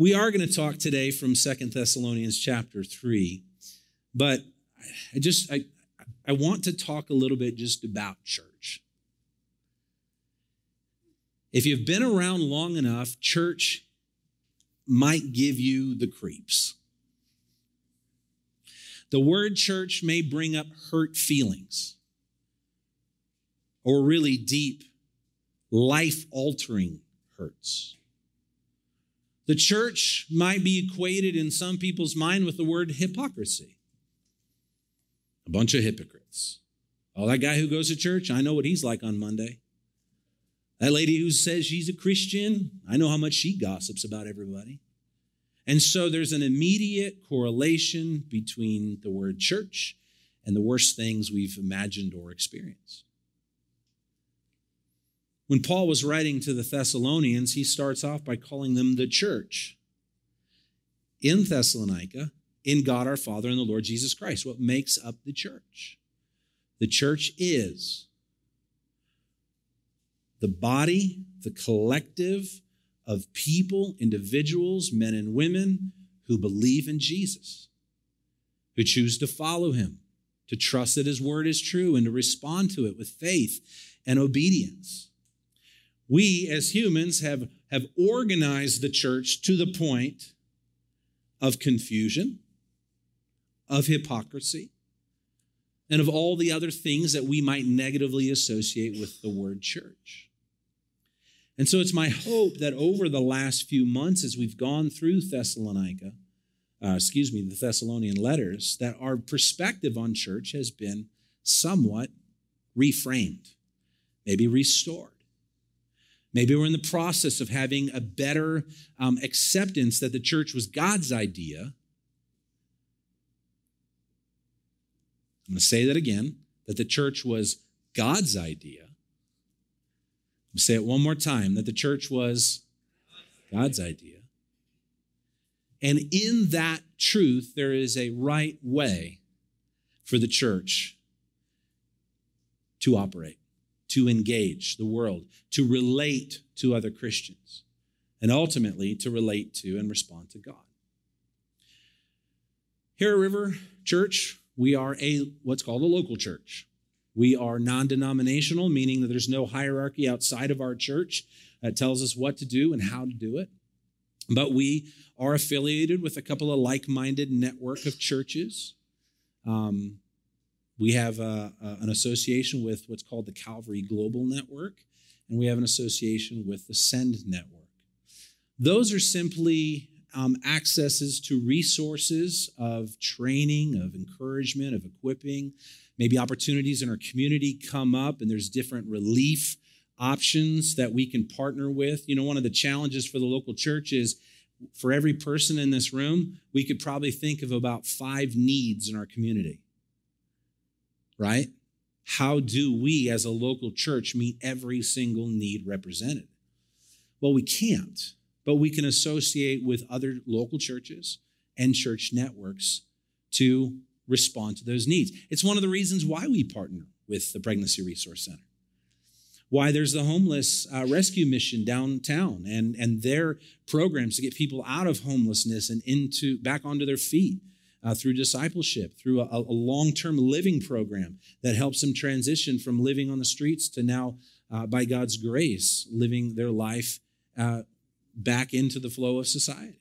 We are going to talk today from 2 Thessalonians chapter 3, but I want to talk a little bit just about church. If you've been around long enough, church might give you the creeps. The word church may bring up hurt feelings or really deep, life-altering hurts. The church might be equated in some people's mind with the word hypocrisy. A bunch of hypocrites. Oh, that guy who goes to church, I know what he's like on Monday. That lady who says she's a Christian, I know how much she gossips about everybody. And so there's an immediate correlation between the word church and the worst things we've imagined or experienced. When Paul was writing to the Thessalonians, he starts off by calling them the church in Thessalonica, in God our Father and the Lord Jesus Christ. What makes up the church? The church is the body, the collective of people, individuals, men and women who believe in Jesus, who choose to follow him, to trust that his word is true, and to respond to it with faith and obedience. We as humans have organized the church to the point of confusion, of hypocrisy, and of all the other things that we might negatively associate with the word church. And so it's my hope that over the last few months, as we've gone through the Thessalonian letters, that our perspective on church has been somewhat reframed, maybe restored. Maybe we're in the process of having a better acceptance that the church was God's idea. I'm going to say that again, that the church was God's idea. I'm going to say it one more time, that the church was God's idea. And in that truth, there is a right way for the church to operate, to engage the world, to relate to other Christians, and ultimately to relate to and respond to God. Here at River Church, we are what's called a local church. We are non-denominational, meaning that there's no hierarchy outside of our church that tells us what to do and how to do it. But we are affiliated with a couple of like-minded network of churches. We have an association with what's called the Calvary Global Network, and we have an association with the Send Network. Those are simply accesses to resources of training, of encouragement, of equipping. Maybe opportunities in our community come up, and there's different relief options that we can partner with. You know, one of the challenges for the local church is for every person in this room, we could probably think of about 5 needs in our community. Right? How do we as a local church meet every single need represented? Well, we can't, but we can associate with other local churches and church networks to respond to those needs. It's one of the reasons why we partner with the Pregnancy Resource Center, why there's the homeless rescue mission downtown and their programs to get people out of homelessness and back onto their feet. Through discipleship, through a long-term living program that helps them transition from living on the streets to now, by God's grace, living their life back into the flow of society.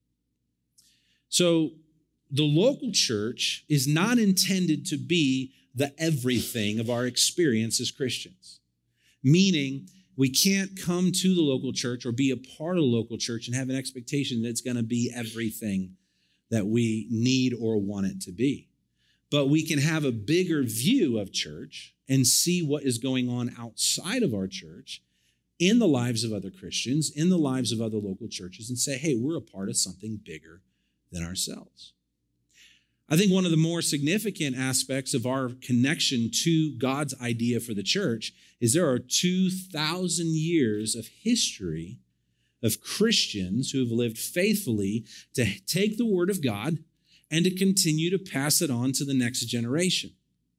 So the local church is not intended to be the everything of our experience as Christians, meaning we can't come to the local church or be a part of the local church and have an expectation that it's going to be everything that we need or want it to be. But we can have a bigger view of church and see what is going on outside of our church in the lives of other Christians, in the lives of other local churches, and say, hey, we're a part of something bigger than ourselves. I think one of the more significant aspects of our connection to God's idea for the church is there are 2,000 years of history of Christians who have lived faithfully to take the word of God and to continue to pass it on to the next generation.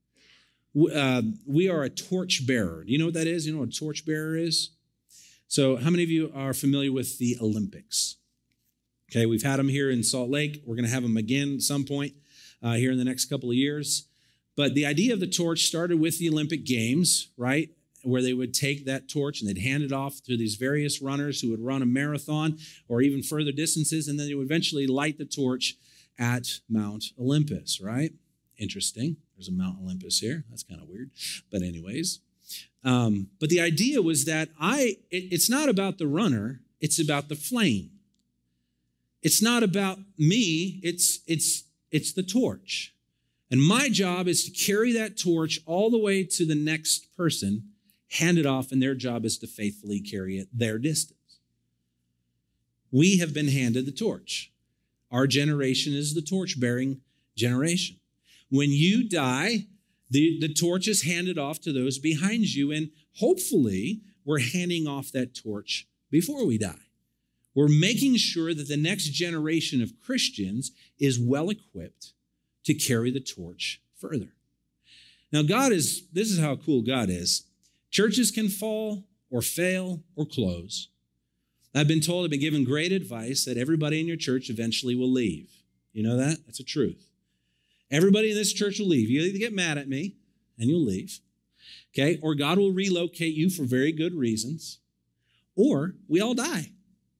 We are a torch bearer. Do you know what that is? You know what a torch bearer is? So how many of you are familiar with the Olympics? Okay, we've had them here in Salt Lake. We're going to have them again at some point here in the next couple of years. But the idea of the torch started with the Olympic Games, right? Where they would take that torch and they'd hand it off to these various runners who would run a marathon or even further distances, and then they would eventually light the torch at Mount Olympus, right? Interesting. There's a Mount Olympus here. That's kind of weird. But anyways, but the idea was that it's not about the runner, it's about the flame. It's not about me, it's the torch. And my job is to carry that torch all the way to the next person, hand it off, and their job is to faithfully carry it their distance. We have been handed the torch. Our generation is the torch-bearing generation. When you die, the torch is handed off to those behind you, and hopefully we're handing off that torch before we die. We're making sure that the next generation of Christians is well equipped to carry the torch further. Now, this is how cool God is. Churches can fall or fail or close. I've been given great advice that everybody in your church eventually will leave. You know that? That's a truth. Everybody in this church will leave. You'll either get mad at me and you'll leave, okay? Or God will relocate you for very good reasons, or we all die.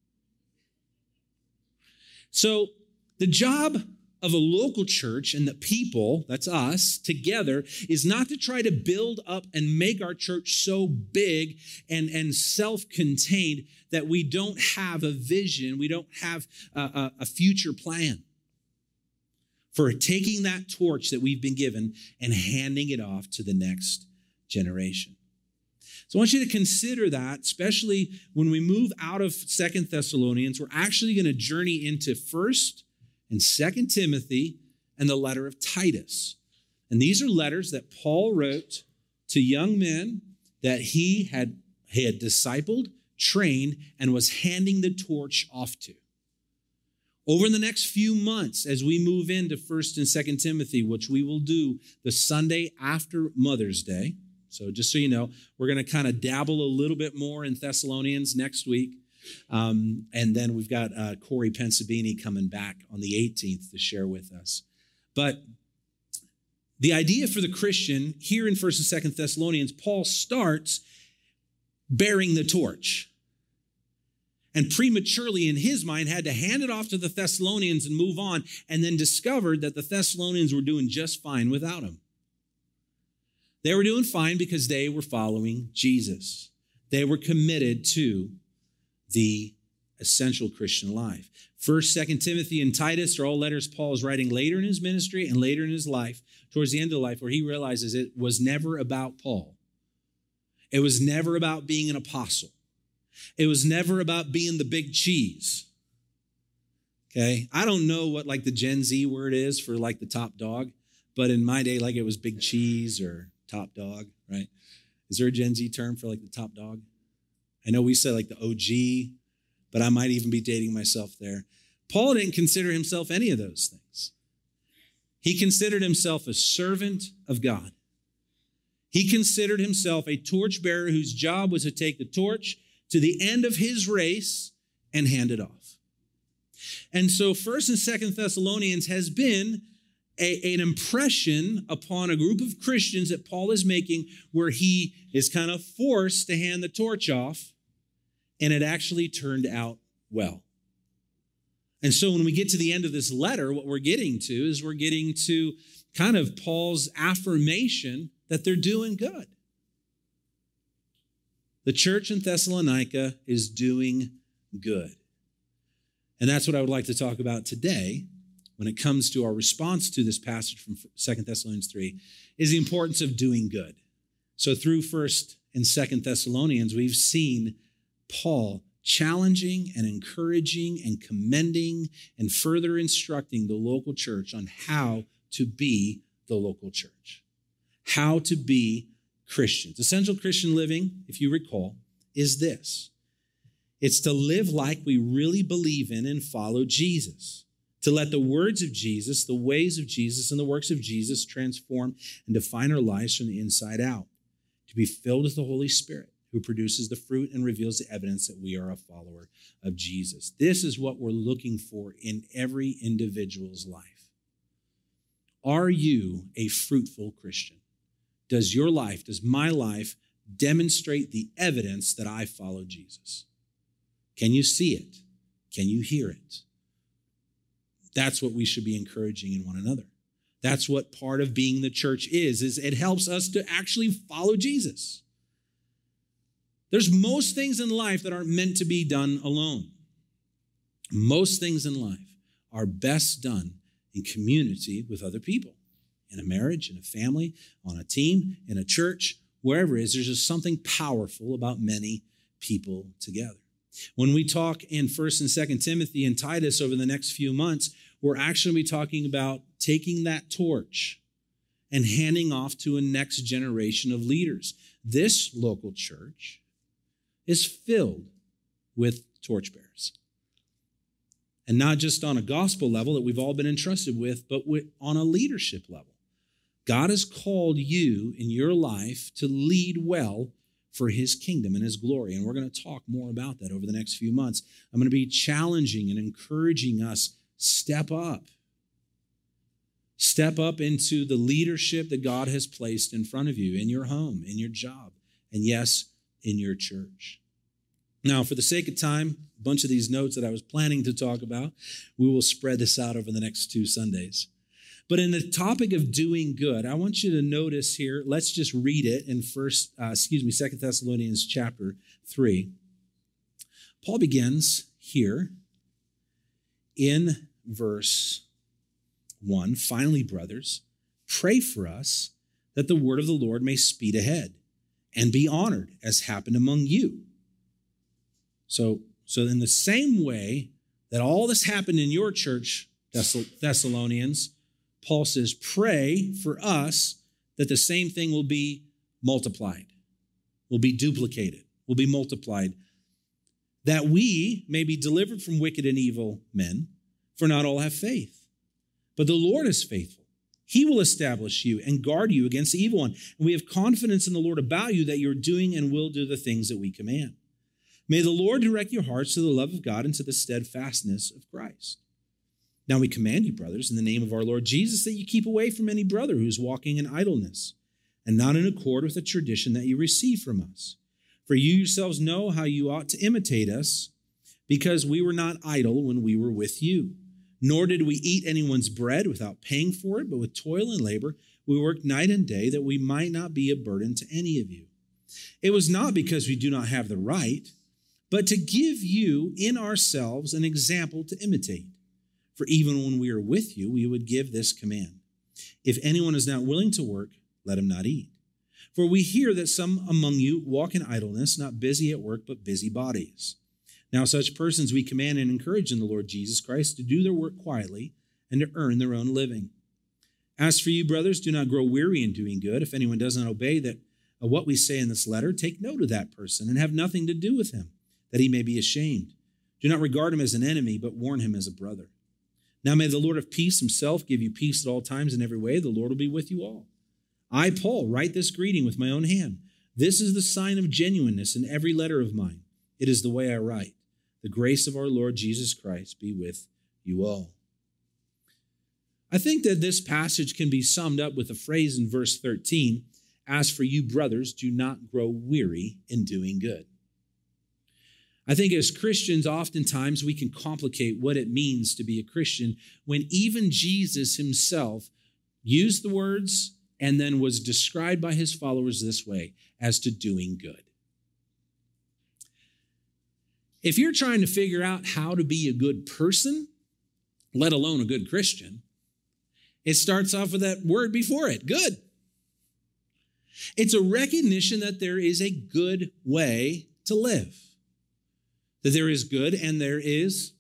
So the job of a local church and the people, that's us, together, is not to try to build up and make our church so big and self-contained that we don't have a vision, we don't have a future plan for taking that torch that we've been given and handing it off to the next generation. So I want you to consider that, especially when we move out of 2 Thessalonians, we're actually going to journey into 1 and 2 Timothy and the letter of Titus. And these are letters that Paul wrote to young men that he had discipled, trained, and was handing the torch off to. Over the next few months, as we move into 1 and 2 Timothy, which we will do the Sunday after Mother's Day. So just so you know, we're going to kind of dabble a little bit more in Thessalonians next week. And then we've got Corey Pensabini coming back on the 18th to share with us. But the idea for the Christian here in 1 and 2 Thessalonians, Paul starts bearing the torch. And prematurely in his mind had to hand it off to the Thessalonians and move on, and then discovered that the Thessalonians were doing just fine without him. They were doing fine because they were following Jesus. They were committed to the essential Christian life. 1st, 2nd Timothy, and Titus are all letters Paul is writing later in his ministry and later in his life, towards the end of life, where he realizes it was never about Paul. It was never about being an apostle. It was never about being the big cheese. Okay? I don't know what like the Gen Z word is for like the top dog, but in my day, like it was big cheese or top dog, right? Is there a Gen Z term for like the top dog? I know we said like the OG, but I might even be dating myself there. Paul didn't consider himself any of those things. He considered himself a servant of God. He considered himself a torchbearer whose job was to take the torch to the end of his race and hand it off. And so 1st and 2nd Thessalonians has been an impression upon a group of Christians that Paul is making where he is kind of forced to hand the torch off, and it actually turned out well. And so when we get to the end of this letter, what we're getting to kind of Paul's affirmation that they're doing good. The church in Thessalonica is doing good. And that's what I would like to talk about today when it comes to our response to this passage from 2 Thessalonians 3, is the importance of doing good. So through 1st and 2nd Thessalonians, we've seen Paul challenging and encouraging and commending and further instructing the local church on how to be the local church, how to be Christians. Essential Christian living, if you recall, is this. It's to live like we really believe in and follow Jesus. To let the words of Jesus, the ways of Jesus, and the works of Jesus transform and define our lives from the inside out. To be filled with the Holy Spirit who produces the fruit and reveals the evidence that we are a follower of Jesus. This is what we're looking for in every individual's life. Are you a fruitful Christian? Does your life, does my life demonstrate the evidence that I follow Jesus? Can you see it? Can you hear it? That's what we should be encouraging in one another. That's what part of being the church is it helps us to actually follow Jesus. There's most things in life that aren't meant to be done alone. Most things in life are best done in community with other people, in a marriage, in a family, on a team, in a church, wherever it is. There's just something powerful about many people together. When we talk in 1st and 2nd Timothy and Titus over the next few months, we're actually going to be talking about taking that torch and handing off to a next generation of leaders. This local church is filled with torchbearers. And not just on a gospel level that we've all been entrusted with, but on a leadership level. God has called you in your life to lead well for his kingdom and his glory. And we're going to talk more about that over the next few months. I'm going to be challenging and encouraging us, step up. Step up into the leadership that God has placed in front of you, in your home, in your job, and yes, in your church. Now, for the sake of time, a bunch of these notes that I was planning to talk about, we will spread this out over the next 2 Sundays. But in the topic of doing good, I want you to notice here, let's just read it in 2 Thessalonians chapter 3. Paul begins here in verse 1. Finally, brothers, pray for us that the word of the Lord may speed ahead and be honored as happened among you. So in the same way that all this happened in your church, Thessalonians, Paul says, pray for us that the same thing will be multiplied, will be duplicated, will be multiplied, that we may be delivered from wicked and evil men, for not all have faith. But the Lord is faithful. He will establish you and guard you against the evil one. And we have confidence in the Lord about you that you're doing and will do the things that we command. May the Lord direct your hearts to the love of God and to the steadfastness of Christ. Now we command you, brothers, in the name of our Lord Jesus, that you keep away from any brother who is walking in idleness and not in accord with the tradition that you receive from us. For you yourselves know how you ought to imitate us, because we were not idle when we were with you. Nor did we eat anyone's bread without paying for it, but with toil and labor we worked night and day that we might not be a burden to any of you. It was not because we do not have the right, but to give you in ourselves an example to imitate. For even when we are with you, we would give this command: if anyone is not willing to work, let him not eat. For we hear that some among you walk in idleness, not busy at work, but busy bodies. Now such persons we command and encourage in the Lord Jesus Christ to do their work quietly and to earn their own living. As for you, brothers, do not grow weary in doing good. If anyone does not obey what we say in this letter, take note of that person and have nothing to do with him, that he may be ashamed. Do not regard him as an enemy, but warn him as a brother. Now may the Lord of peace himself give you peace at all times in every way. The Lord will be with you all. I, Paul, write this greeting with my own hand. This is the sign of genuineness in every letter of mine. It is the way I write. The grace of our Lord Jesus Christ be with you all. I think that this passage can be summed up with a phrase in verse 13, as for you, brothers, do not grow weary in doing good. I think as Christians, oftentimes we can complicate what it means to be a Christian when even Jesus himself used the words and then was described by his followers this way, as to doing good. If you're trying to figure out how to be a good person, let alone a good Christian, it starts off with that word before it, good. It's a recognition that there is a good way to live. That there is good and there is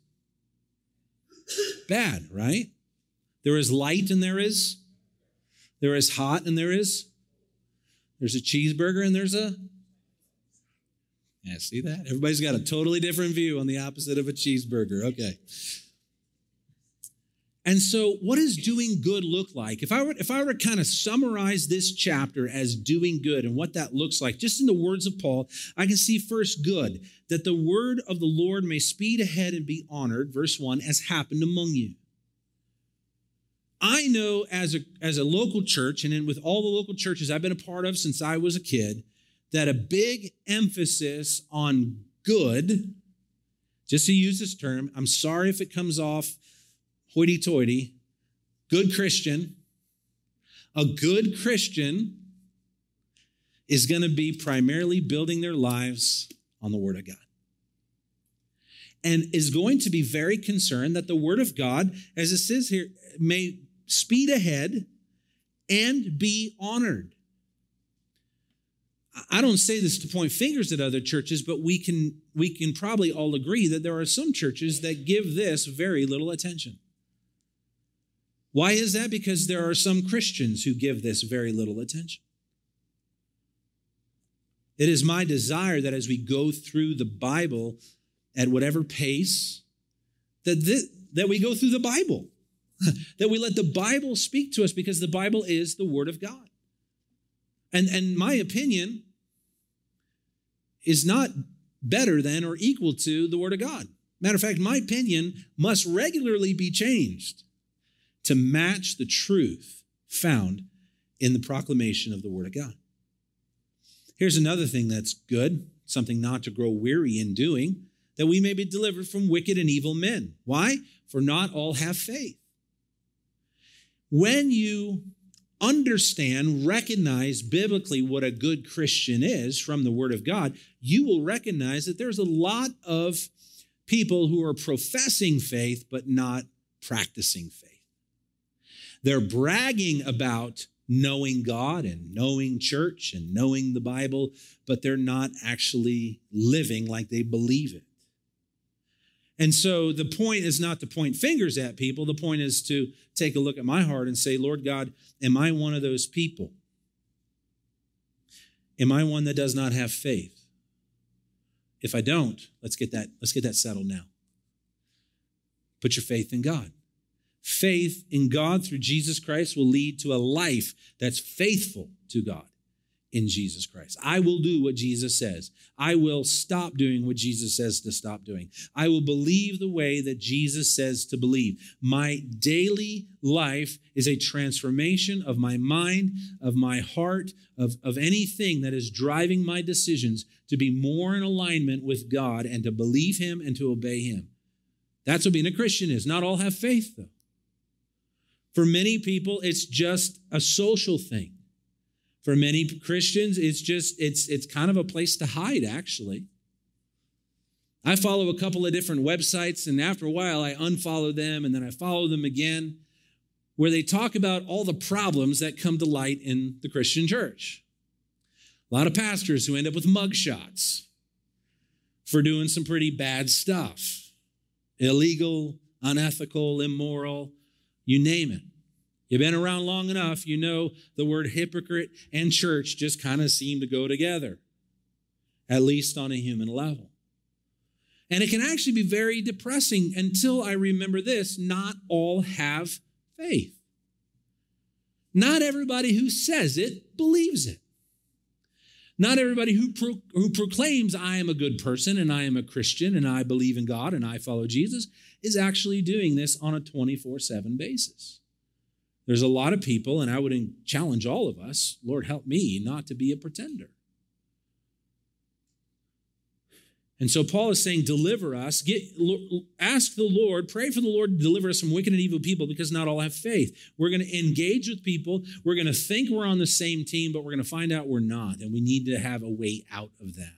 bad, right? There is light and there is hot and there's a cheeseburger and yeah, see that? Everybody's got a totally different view on the opposite of a cheeseburger. Okay. And so what does doing good look like? If I were to kind of summarize this chapter as doing good and what that looks like, just in the words of Paul, I can see first good, that the word of the Lord may speed ahead and be honored, verse 1, as happened among you. I know as a local church, and with all the local churches I've been a part of since I was a kid, that a big emphasis on good, just to use this term, I'm sorry if it comes off hoity-toity, good Christian. A good Christian is going to be primarily building their lives on the Word of God. And is going to be very concerned that the Word of God, as it says here, may speed ahead and be honored. I don't say this to point fingers at other churches, but we can probably all agree that there are some churches that give this very little attention. Why is that? Because there are some Christians who give this very little attention. It is my desire that as we go through the Bible at whatever pace, that we go through the Bible, that we let the Bible speak to us, because the Bible is the Word of God. And my opinion is not better than or equal to the Word of God. Matter of fact, my opinion must regularly be changed to match the truth found in the proclamation of the Word of God. Here's another thing that's good, something not to grow weary in doing, that we may be delivered from wicked and evil men. Why? For not all have faith. When you understand, recognize biblically what a good Christian is from the Word of God, you will recognize that there's a lot of people who are professing faith but not practicing faith. They're bragging about knowing God and knowing church and knowing the Bible, but they're not actually living like they believe it. And so the point is not to point fingers at people. The point is to take a look at my heart and say, Lord God, am I one of those people? Am I one that does not have faith? If I don't, let's get that settled now. Put your faith in God. Faith in God through Jesus Christ will lead to a life that's faithful to God in Jesus Christ. I will do what Jesus says. I will stop doing what Jesus says to stop doing. I will believe the way that Jesus says to believe. My daily life is a transformation of my mind, of my heart, of anything that is driving my decisions to be more in alignment with God and to believe Him and to obey Him. That's what being a Christian is. Not all have faith, though. For many people, it's just a social thing. For many Christians, it's kind of a place to hide, actually. I follow a couple of different websites, and after a while, I unfollow them, and then I follow them again, where they talk about all the problems that come to light in the Christian church. A lot of pastors who end up with mugshots for doing some pretty bad stuff. Illegal, unethical, immoral, you name it. You've been around long enough, you know the word hypocrite and church just kind of seem to go together, at least on a human level. And it can actually be very depressing until I remember this: not all have faith. Not everybody who says it believes it. Not everybody who proclaims I am a good person and I am a Christian and I believe in God and I follow Jesus is actually doing this on a 24/7 basis. There's a lot of people, and I would challenge all of us, Lord, help me not to be a pretender. And so Paul is saying, deliver us, ask the Lord, pray for the Lord to deliver us from wicked and evil people, because not all have faith. We're going to engage with people. We're going to think we're on the same team, but we're going to find out we're not, and we need to have a way out of that.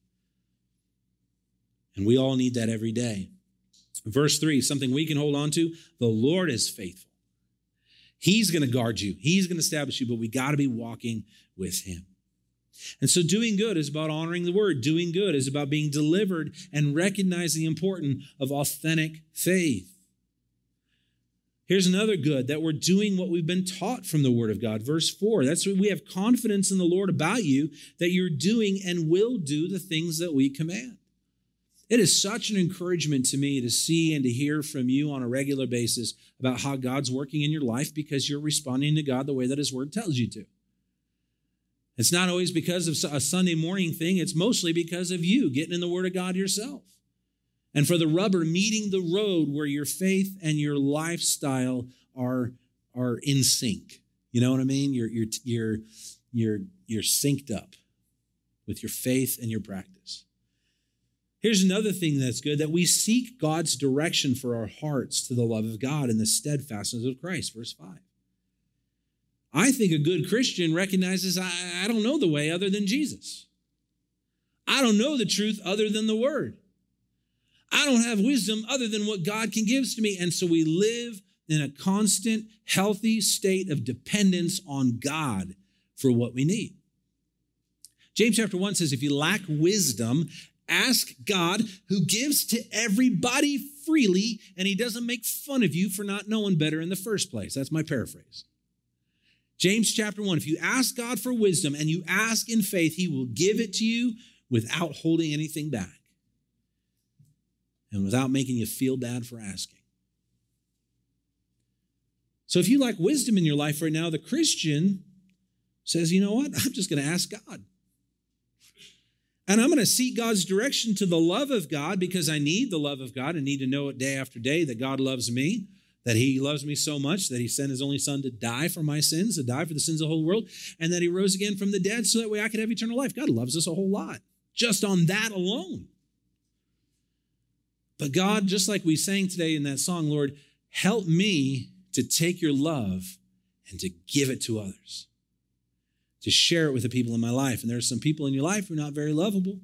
And we all need that every day. Verse 3, something we can hold on to, the Lord is faithful. He's going to guard you. He's going to establish you, but we got to be walking with Him. And so doing good is about honoring the Word. Doing good is about being delivered and recognizing the importance of authentic faith. Here's another good, that we're doing what we've been taught from the Word of God. Verse 4, that's what we have confidence in the Lord about you, that you're doing and will do the things that we command. It is such an encouragement to me to see and to hear from you on a regular basis about how God's working in your life because you're responding to God the way that His Word tells you to. It's not always because of a Sunday morning thing. It's mostly because of you getting in the Word of God yourself. And for the rubber meeting the road where your faith and your lifestyle are in sync. You know what I mean? You're synced up with your faith and your practice. Here's another thing that's good, that we seek God's direction for our hearts to the love of God and the steadfastness of Christ, verse 5. I think a good Christian recognizes I don't know the way other than Jesus. I don't know the truth other than the Word. I don't have wisdom other than what God can give to me. And so we live in a constant, healthy state of dependence on God for what we need. James chapter 1 says, if you lack wisdom, ask God, who gives to everybody freely, and He doesn't make fun of you for not knowing better in the first place. That's my paraphrase. James chapter 1, if you ask God for wisdom and you ask in faith, He will give it to you without holding anything back and without making you feel bad for asking. So if you lack wisdom in your life right now, the Christian says, you know what? I'm just going to ask God. And I'm going to seek God's direction to the love of God because I need the love of God. I need to know it day after day that God loves me, that He loves me so much that He sent His only Son to die for my sins, to die for the sins of the whole world, and that He rose again from the dead so that way I could have eternal life. God loves us a whole lot, just on that alone. But God, just like we sang today in that song, Lord, help me to take your love and to give it to others, to share it with the people in my life. And there are some people in your life who are not very lovable.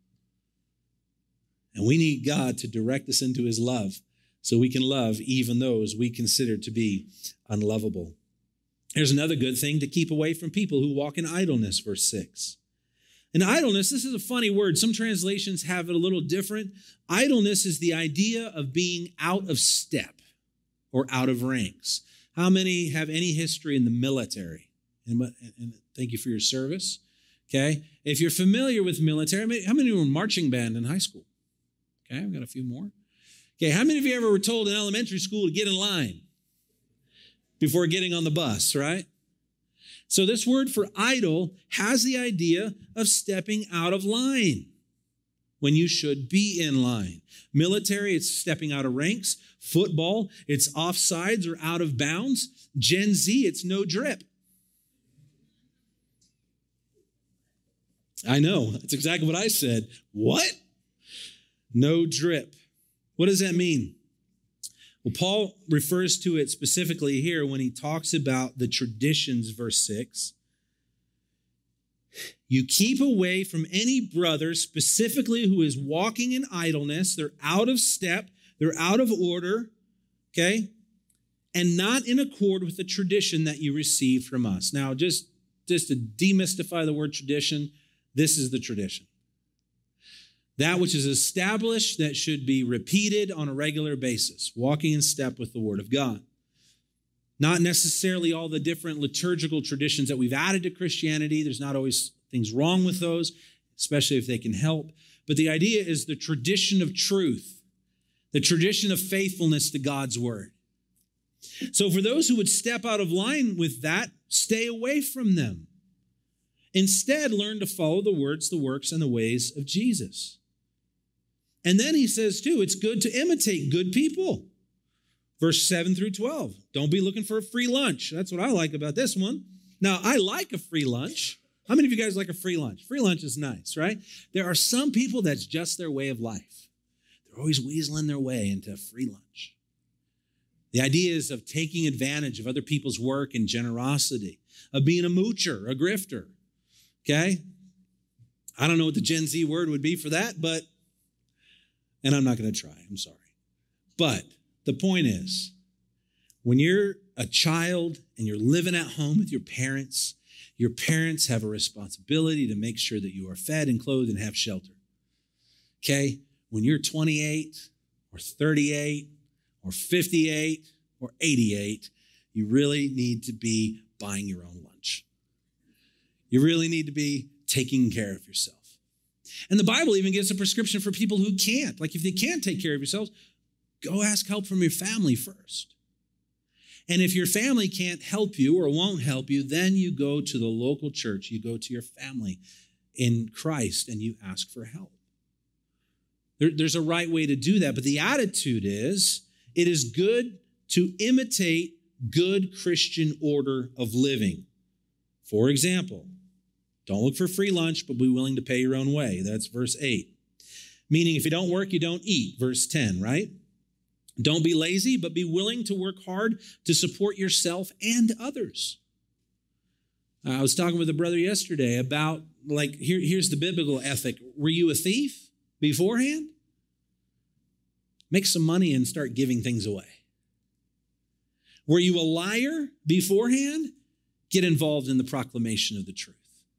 And we need God to direct us into His love so we can love even those we consider to be unlovable. Here's another good thing, to keep away from people who walk in idleness, verse 6. And idleness, this is a funny word. Some translations have it a little different. Idleness is the idea of being out of step or out of ranks. How many have any history in the military? And thank you for your service. Okay. If you're familiar with military, how many were in marching band in high school? Okay, I've got a few more. Okay, how many of you ever were told in elementary school to get in line before getting on the bus, right? So this word for idle has the idea of stepping out of line when you should be in line. Military, it's stepping out of ranks. Football, it's offsides or out of bounds. Gen Z, it's no drip. I know, that's exactly what I said. What? No drip. What does that mean? Well, Paul refers to it specifically here when he talks about the traditions, verse 6. You keep away from any brother specifically who is walking in idleness. They're out of step. They're out of order. Okay? And not in accord with the tradition that you received from us. Now, just to demystify the word tradition, this is the tradition. That which is established that should be repeated on a regular basis, walking in step with the Word of God. Not necessarily all the different liturgical traditions that we've added to Christianity. There's not always things wrong with those, especially if they can help. But the idea is the tradition of truth, the tradition of faithfulness to God's Word. So for those who would step out of line with that, stay away from them. Instead, learn to follow the words, the works, and the ways of Jesus. And then he says, too, it's good to imitate good people. Verse 7 through 12. Don't be looking for a free lunch. That's what I like about this one. Now, I like a free lunch. How many of you guys like a free lunch? Free lunch is nice, right? There are some people that's just their way of life. They're always weaseling their way into a free lunch. The idea is of taking advantage of other people's work and generosity, of being a moocher, a grifter, okay? I don't know what the Gen Z word would be for that, and I'm not going to try, I'm sorry. But the point is, when you're a child and you're living at home with your parents have a responsibility to make sure that you are fed and clothed and have shelter. Okay? When you're 28 or 38 or 58 or 88, you really need to be buying your own lunch. You really need to be taking care of yourself. And the Bible even gives a prescription for people who can't. Like if they can't take care of yourselves, go ask help from your family first. And if your family can't help you or won't help you, then you go to the local church. You go to your family in Christ and you ask for help. There's a right way to do that, but the attitude is, it is good to imitate good Christian order of living. For example, don't look for free lunch, but be willing to pay your own way. That's verse 8. Meaning if you don't work, you don't eat. Verse 10, right? Don't be lazy, but be willing to work hard to support yourself and others. I was talking with a brother yesterday about, here's the biblical ethic. Were you a thief beforehand? Make some money and start giving things away. Were you a liar beforehand? Get involved in the proclamation of the truth.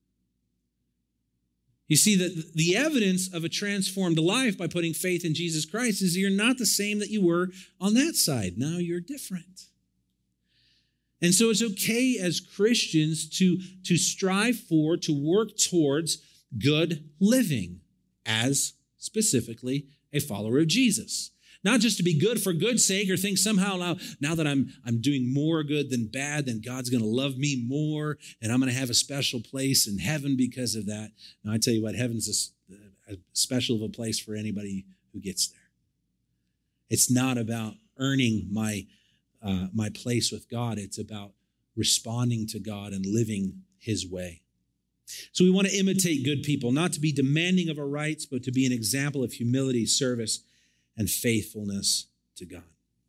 You see that the evidence of a transformed life by putting faith in Jesus Christ is you're not the same that you were on that side. Now you're different. And so it's okay as Christians to strive for, to work towards good living as specifically a follower of Jesus. Not just to be good for good's sake or think somehow now that I'm doing more good than bad, then God's going to love me more and I'm going to have a special place in heaven because of that. Now, I tell you what, heaven's a special of a place for anybody who gets there. It's not about earning my place with God. It's about responding to God and living his way. So we want to imitate good people, not to be demanding of our rights, but to be an example of humility, service, and faithfulness to God.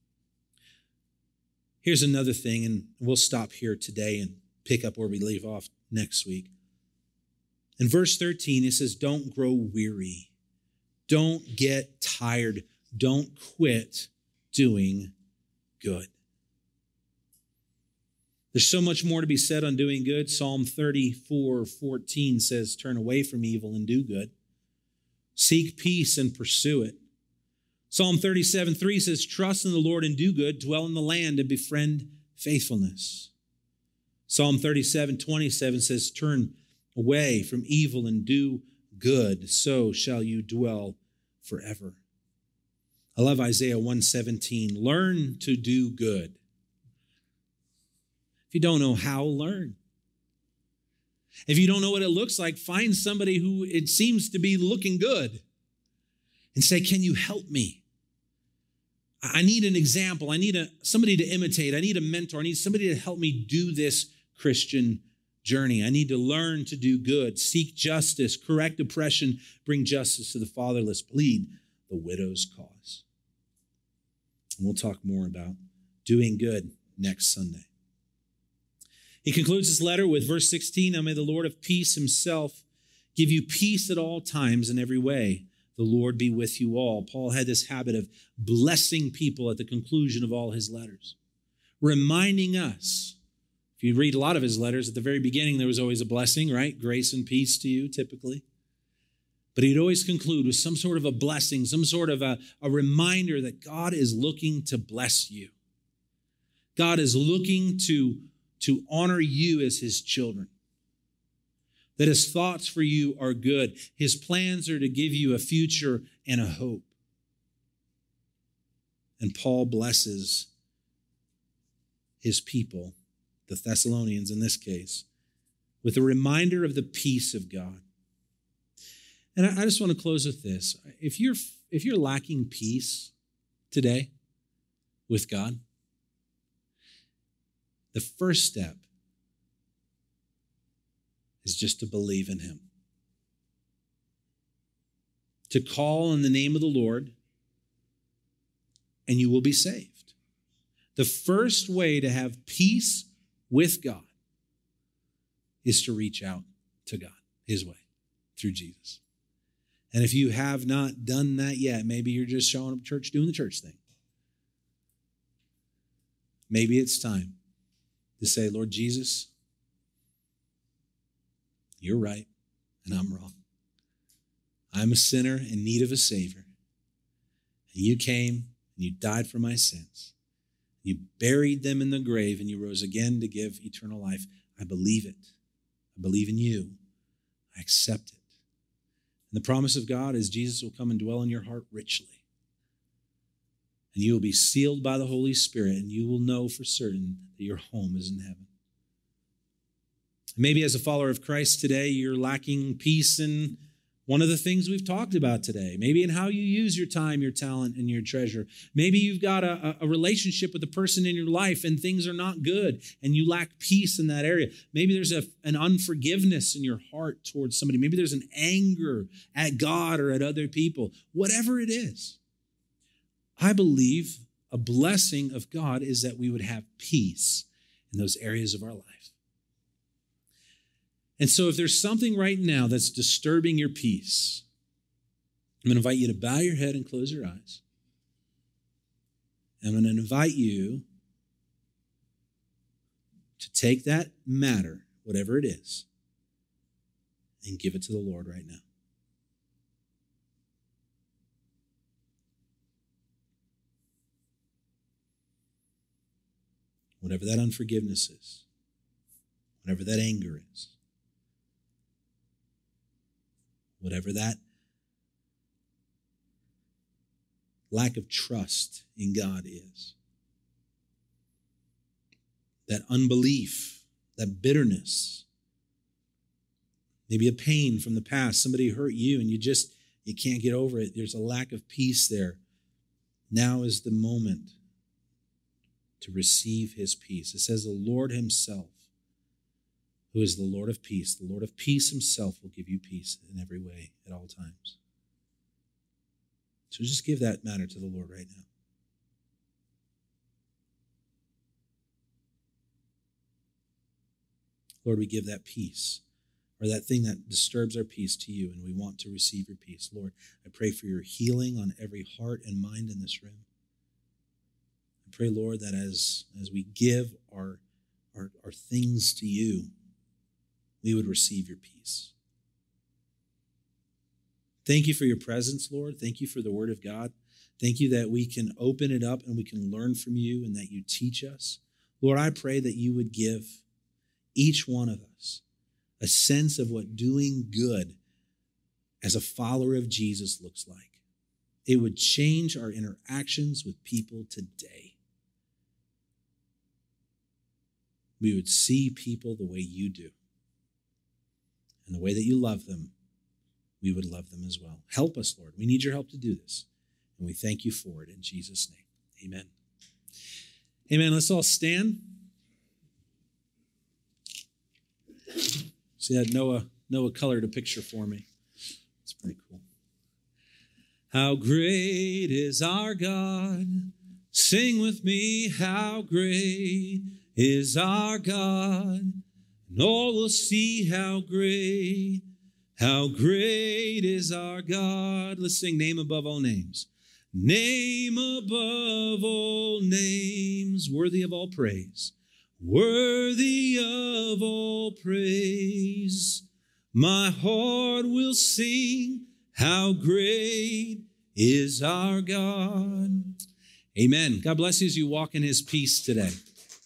Here's another thing, and we'll stop here today and pick up where we leave off next week. In verse 13, it says, don't grow weary. Don't get tired. Don't quit doing good. There's so much more to be said on doing good. Psalm 34:14 says, turn away from evil and do good. Seek peace and pursue it. Psalm 37:3 says, trust in the Lord and do good, dwell in the land and befriend faithfulness. Psalm 37:27 says, turn away from evil and do good, so shall you dwell forever. I love Isaiah 1:17, learn to do good. If you don't know how, learn. If you don't know what it looks like, find somebody who it seems to be looking good and say, can you help me? I need an example. I need somebody to imitate. I need a mentor. I need somebody to help me do this Christian journey. I need to learn to do good, seek justice, correct oppression, bring justice to the fatherless, plead the widow's cause. And we'll talk more about doing good next Sunday. He concludes his letter with verse 16, now may the Lord of peace himself give you peace at all times in every way. The Lord be with you all. Paul had this habit of blessing people at the conclusion of all his letters, reminding us. If you read a lot of his letters, at the very beginning, there was always a blessing, right? Grace and peace to you, typically. But he'd always conclude with some sort of a blessing, some sort of a reminder that God is looking to bless you. God is looking to honor you as his children. That his thoughts for you are good. His plans are to give you a future and a hope. And Paul blesses his people, the Thessalonians in this case, with a reminder of the peace of God. And I just want to close with this. If you're lacking peace today with God, the first step is just to believe in him. To call on the name of the Lord, and you will be saved. The first way to have peace with God is to reach out to God, his way, through Jesus. And if you have not done that yet, maybe you're just showing up at church doing the church thing. Maybe it's time to say, Lord Jesus, you're right, and I'm wrong. I'm a sinner in need of a Savior. And you came, and you died for my sins. You buried them in the grave, and you rose again to give eternal life. I believe it. I believe in you. I accept it. And the promise of God is Jesus will come and dwell in your heart richly. And you will be sealed by the Holy Spirit, and you will know for certain that your home is in heaven. Maybe as a follower of Christ today, you're lacking peace in one of the things we've talked about today. Maybe in how you use your time, your talent, and your treasure. Maybe you've got a relationship with a person in your life and things are not good and you lack peace in that area. Maybe there's an unforgiveness in your heart towards somebody. Maybe there's an anger at God or at other people. Whatever it is, I believe a blessing of God is that we would have peace in those areas of our life. And so if there's something right now that's disturbing your peace, I'm going to invite you to bow your head and close your eyes. I'm going to invite you to take that matter, whatever it is, and give it to the Lord right now. Whatever that unforgiveness is, whatever that anger is, whatever that lack of trust in God is, that unbelief, that bitterness, maybe a pain from the past, somebody hurt you and you can't get over it. There's a lack of peace there. Now is the moment to receive his peace. It says the Lord himself, who is the Lord of peace himself will give you peace in every way at all times. So just give that matter to the Lord right now. Lord, we give that peace or that thing that disturbs our peace to you, and we want to receive your peace. Lord, I pray for your healing on every heart and mind in this room. I pray, Lord, that as we give our things to you, we would receive your peace. Thank you for your presence, Lord. Thank you for the word of God. Thank you that we can open it up and we can learn from you and that you teach us. Lord, I pray that you would give each one of us a sense of what doing good as a follower of Jesus looks like. It would change our interactions with people today. We would see people the way you do. And the way that you love them, we would love them as well. Help us, Lord. We need your help to do this. And we thank you for it in Jesus' name. Amen. Amen. Let's all stand. See that Noah colored a picture for me. It's pretty cool. How great is our God. Sing with me, how great is our God. And all will see how great is our God. Let's sing name above all names. Name above all names, worthy of all praise. Worthy of all praise. My heart will sing, how great is our God. Amen. God bless you as you walk in his peace today.